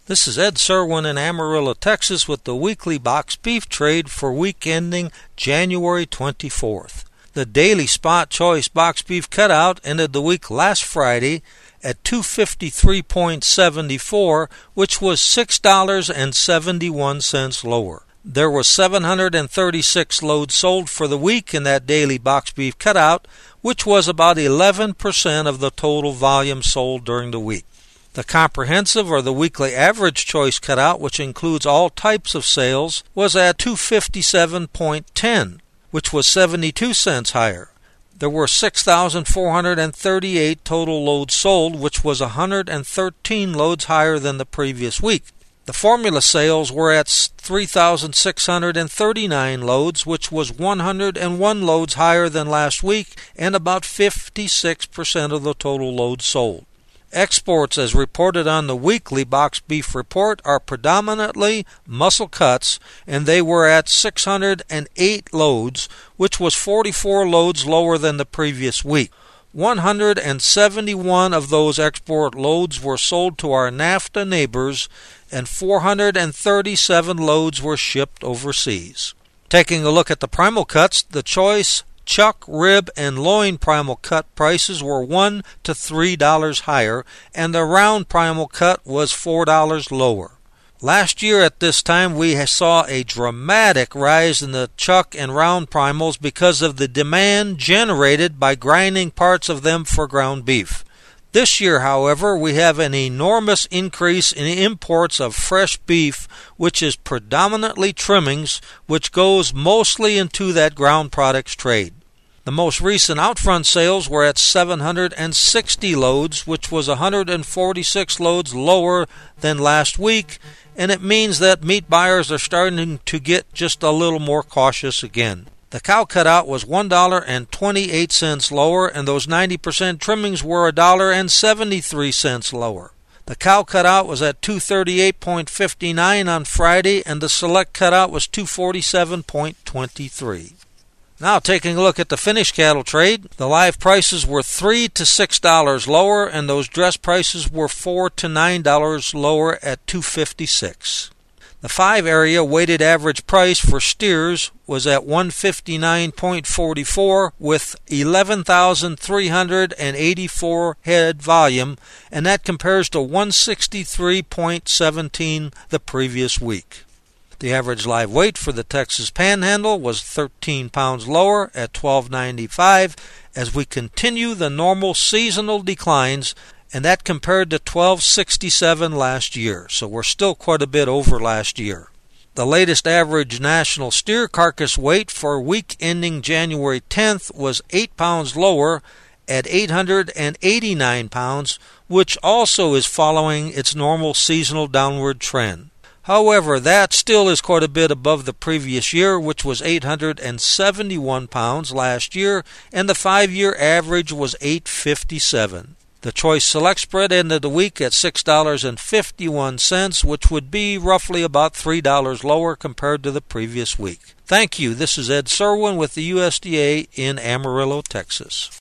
This is Ed Serwin in Amarillo, Texas with the weekly box beef trade for week ending January 24th. The daily spot choice box beef cutout ended the week last Friday at $253.74, which was $6.71 lower. There were 736 loads sold for the week in that daily box beef cutout, which was about 11% of the total volume sold during the week. The comprehensive or the weekly average choice cutout, which includes all types of sales, was at $257.10, which was 72 cents higher. There were 6,438 total loads sold, which was 113 loads higher than the previous week. The formula sales were at 3,639 loads, which was 101 loads higher than last week and about 56% of the total loads sold. Exports, as reported on the weekly box beef report, are predominantly muscle cuts, and they were at 608 loads, which was 44 loads lower than the previous week. 171 of those export loads were sold to our NAFTA neighbors, and 437 loads were shipped overseas. Taking a look at the primal cuts, the choice chuck, rib, and loin primal cut prices were $1 to $3 higher, and the round primal cut was $4 lower. Last year at this time we saw a dramatic rise in the chuck and round primals because of the demand generated by grinding parts of them for ground beef. This year, however, we have an enormous increase in imports of fresh beef, which is predominantly trimmings, which goes mostly into that ground products trade. The most recent outfront sales were at 760 loads, which was 146 loads lower than last week, and it means that meat buyers are starting to get just a little more cautious again. The cow cutout was $1.28 lower, and those 90% trimmings were $1.73 lower. The cow cutout was at $238.59 on Friday, and the select cutout was $247.23. Now taking a look at the finished cattle trade, the live prices were $3 to $6 lower, and those dress prices were $4 to $9 lower at $256. The 5 area weighted average price for steers was at $159.44 with 11,384 head volume, and that compares to $163.17 the previous week. The average live weight for the Texas Panhandle was 13 pounds lower at $12.95 as we continue the normal seasonal declines, and that compared to $12.67 last year, so we're still quite a bit over last year. The latest average national steer carcass weight for week ending January 10th was 8 pounds lower at 889 pounds, which also is following its normal seasonal downward trend. However, that still is quite a bit above the previous year, which was 871 pounds last year, and the 5-year average was 857. The choice select spread ended the week at $6.51, which would be roughly about $3 lower compared to the previous week. Thank you. This is Ed Serwin with the USDA in Amarillo, Texas.